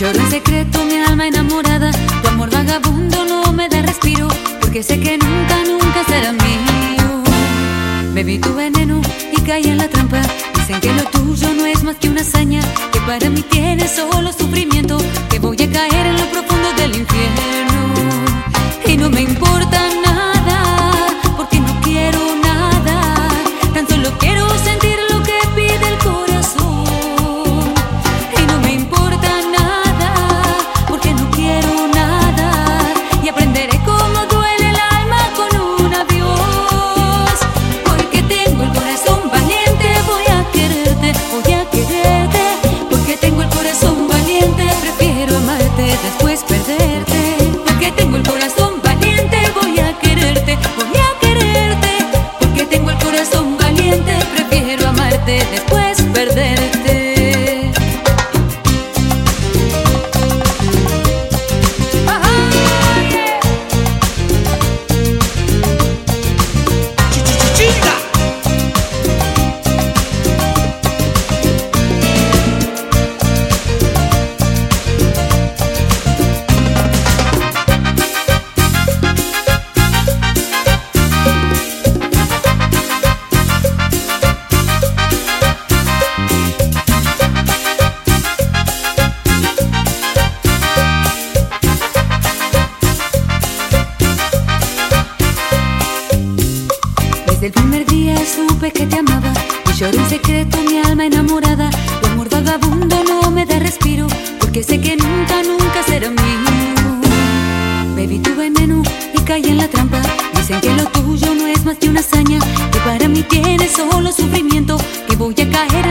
Lloro en secreto mi alma enamorada, tu amor vagabundo no me da respiro, porque sé que nunca, nunca será mío. Bebí tu veneno y caí en la trampa. Dicen que lo tuyo no es más que una hazaña, que para mí tiene solo sufrimiento, que voy a caer en lo profundo del infierno. Y no me importa nada, porque no quiero nada, tan solo quiero sentir lo que pide el corazón. Y no me importa nada, porque no quiero nada, y aprenderé cómo duele el alma con un adiós. Porque tengo el corazón valiente, voy a quererte, porque tengo el corazón valiente, prefiero amarte después perderte. Porque tengo el corazón valiente, voy a quererte, porque tengo el corazón valiente, prefiero amarte después perderte. Desde el primer día supe que te amaba, y lloro en secreto mi alma enamorada. Tu amor vagabundo no me da respiro, porque sé que nunca, nunca será mío. Bebí tu veneno y caí en la trampa. Dicen que lo tuyo no es más que una hazaña, que para mí tiene solo sufrimiento, que voy a caer